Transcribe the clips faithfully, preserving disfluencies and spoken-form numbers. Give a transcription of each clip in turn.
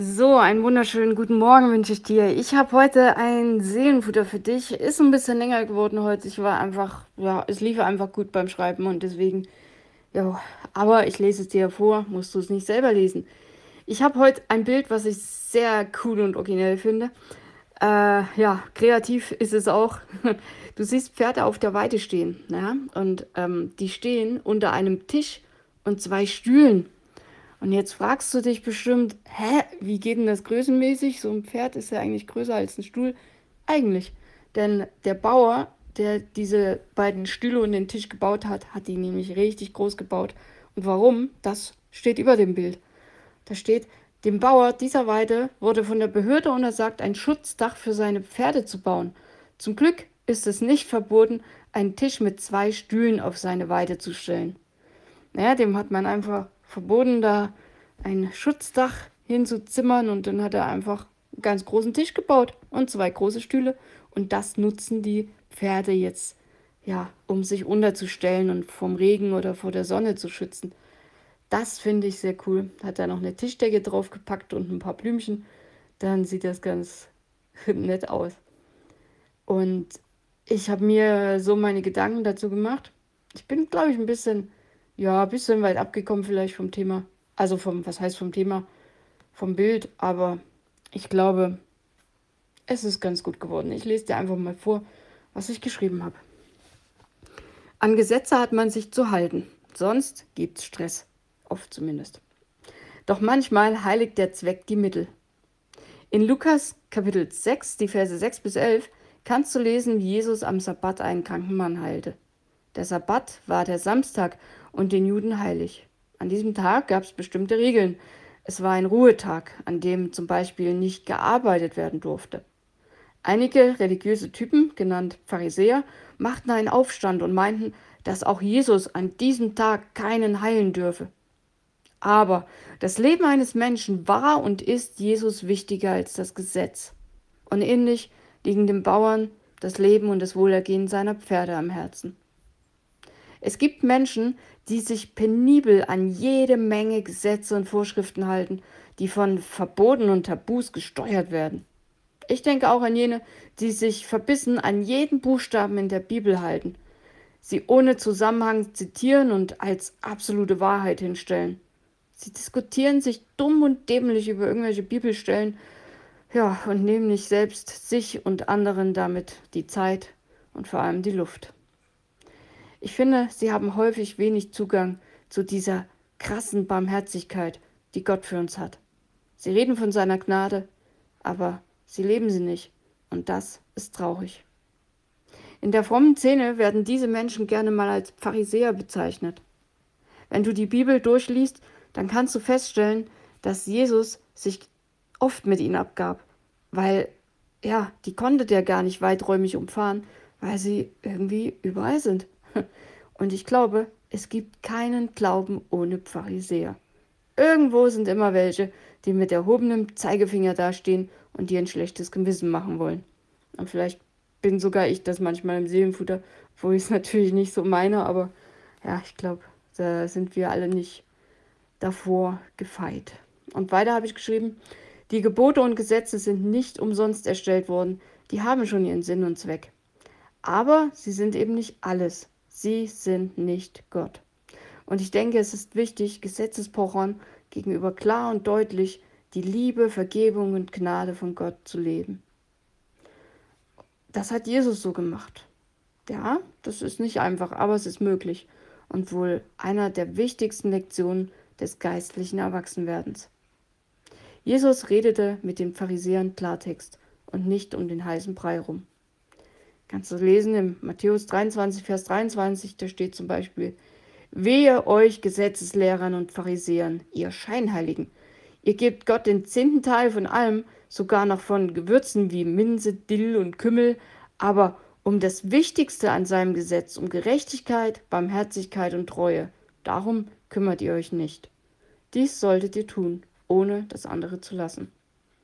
So, einen wunderschönen guten Morgen wünsche ich dir. Ich habe heute ein Seelenfutter für dich. Ist ein bisschen länger geworden heute. Ich war einfach, ja, es lief einfach gut beim Schreiben und deswegen, ja, aber ich lese es dir vor, musst du es nicht selber lesen. Ich habe heute ein Bild, was ich sehr cool und originell finde. Äh, ja, kreativ ist es auch. Du siehst Pferde auf der Weide stehen, ja, und ähm, die stehen unter einem Tisch und zwei Stühlen. Und jetzt fragst du dich bestimmt, hä, wie geht denn das größenmäßig? So ein Pferd ist ja eigentlich größer als ein Stuhl. Eigentlich. Denn der Bauer, der diese beiden Stühle und den Tisch gebaut hat, hat die nämlich richtig groß gebaut. Und warum? Das steht über dem Bild. Da steht, dem Bauer dieser Weide wurde von der Behörde untersagt, ein Schutzdach für seine Pferde zu bauen. Zum Glück ist es nicht verboten, einen Tisch mit zwei Stühlen auf seine Weide zu stellen. Naja, dem hat man einfach verboten, da ein Schutzdach hinzuzimmern und dann hat er einfach einen ganz großen Tisch gebaut und zwei große Stühle und das nutzen die Pferde jetzt, ja, um sich unterzustellen und vom Regen oder vor der Sonne zu schützen. Das finde ich sehr cool. Hat er noch eine Tischdecke draufgepackt und ein paar Blümchen, dann sieht das ganz nett aus. Und ich habe mir so meine Gedanken dazu gemacht. Ich bin, glaube ich, ein bisschen, ja, ein bisschen weit abgekommen vielleicht vom Thema. Also vom, was heißt vom Thema? Vom Bild. Aber ich glaube, es ist ganz gut geworden. Ich lese dir einfach mal vor, was ich geschrieben habe. An Gesetze hat man sich zu halten. Sonst gibt's Stress. Oft zumindest. Doch manchmal heiligt der Zweck die Mittel. In Lukas Kapitel sechs, die Verse sechs bis elf, kannst du lesen, wie Jesus am Sabbat einen kranken Mann heilte. Der Sabbat war der Samstag und den Juden heilig. An diesem Tag gab es bestimmte Regeln. Es war ein Ruhetag, an dem zum Beispiel nicht gearbeitet werden durfte. Einige religiöse Typen, genannt Pharisäer, machten einen Aufstand und meinten, dass auch Jesus an diesem Tag keinen heilen dürfe. Aber das Leben eines Menschen war und ist Jesus wichtiger als das Gesetz. Und ähnlich liegen dem Bauern das Leben und das Wohlergehen seiner Pferde am Herzen. Es gibt Menschen, die sich penibel an jede Menge Gesetze und Vorschriften halten, die von Verboten und Tabus gesteuert werden. Ich denke auch an jene, die sich verbissen an jeden Buchstaben in der Bibel halten, sie ohne Zusammenhang zitieren und als absolute Wahrheit hinstellen. Sie diskutieren sich dumm und dämlich über irgendwelche Bibelstellen, ja, und nehmen nicht selbst sich und anderen damit die Zeit und vor allem die Luft. Ich finde, sie haben häufig wenig Zugang zu dieser krassen Barmherzigkeit, die Gott für uns hat. Sie reden von seiner Gnade, aber sie leben sie nicht. Und das ist traurig. In der frommen Szene werden diese Menschen gerne mal als Pharisäer bezeichnet. Wenn du die Bibel durchliest, dann kannst du feststellen, dass Jesus sich oft mit ihnen abgab, weil, ja, die konnte der gar nicht weiträumig umfahren, weil sie irgendwie überall sind. Und ich glaube, es gibt keinen Glauben ohne Pharisäer. Irgendwo sind immer welche, die mit erhobenem Zeigefinger dastehen und dir ein schlechtes Gewissen machen wollen. Und vielleicht bin sogar ich das manchmal im Seelenfutter, wo ich es natürlich nicht so meine, aber ja, ich glaube, da sind wir alle nicht davor gefeit. Und weiter habe ich geschrieben, die Gebote und Gesetze sind nicht umsonst erstellt worden, die haben schon ihren Sinn und Zweck. Aber sie sind eben nicht alles. Sie sind nicht Gott. Und ich denke, es ist wichtig, Gesetzespochern gegenüber klar und deutlich die Liebe, Vergebung und Gnade von Gott zu leben. Das hat Jesus so gemacht. Ja, das ist nicht einfach, aber es ist möglich und wohl einer der wichtigsten Lektionen des geistlichen Erwachsenwerdens. Jesus redete mit den Pharisäern Klartext und nicht um den heißen Brei rum. Kannst du lesen im Matthäus dreiundzwanzig, Vers dreiundzwanzig, da steht zum Beispiel, wehe euch Gesetzeslehrern und Pharisäern, ihr Scheinheiligen. Ihr gebt Gott den zehnten Teil von allem, sogar noch von Gewürzen wie Minze, Dill und Kümmel, aber um das Wichtigste an seinem Gesetz, um Gerechtigkeit, Barmherzigkeit und Treue, darum kümmert ihr euch nicht. Dies solltet ihr tun, ohne das andere zu lassen.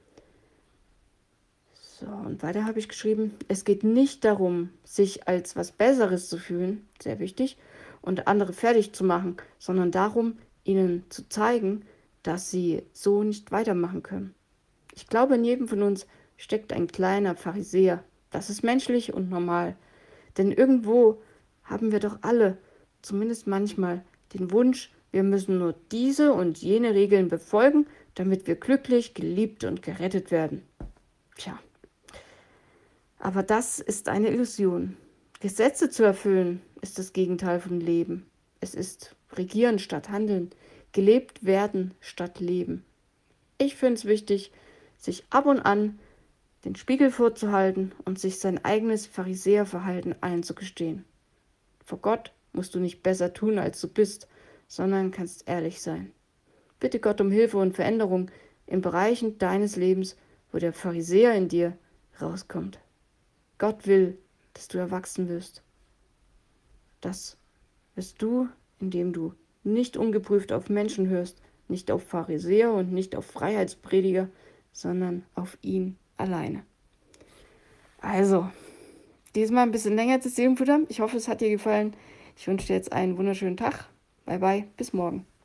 So, und weiter habe ich geschrieben, es geht nicht darum, sich als was Besseres zu fühlen, sehr wichtig, und andere fertig zu machen, sondern darum, ihnen zu zeigen, dass sie so nicht weitermachen können. Ich glaube, in jedem von uns steckt ein kleiner Pharisäer. Das ist menschlich und normal. Denn irgendwo haben wir doch alle, zumindest manchmal, den Wunsch, wir müssen nur diese und jene Regeln befolgen, damit wir glücklich, geliebt und gerettet werden. Tja, aber das ist eine Illusion. Gesetze zu erfüllen ist das Gegenteil von Leben. Es ist regieren statt handeln, gelebt werden statt leben. Ich finde es wichtig, sich ab und an den Spiegel vorzuhalten und sich sein eigenes Pharisäerverhalten einzugestehen. Vor Gott musst du nicht besser tun, als du bist, sondern kannst ehrlich sein. Bitte Gott um Hilfe und Veränderung in Bereichen deines Lebens, wo der Pharisäer in dir rauskommt. Gott will, dass du erwachsen wirst. Das wirst du, indem du nicht ungeprüft auf Menschen hörst, nicht auf Pharisäer und nicht auf Freiheitsprediger, sondern auf ihn alleine. Also, diesmal ein bisschen länger zu Seelenfutter. Ich hoffe, es hat dir gefallen. Ich wünsche dir jetzt einen wunderschönen Tag. Bye bye, bis morgen.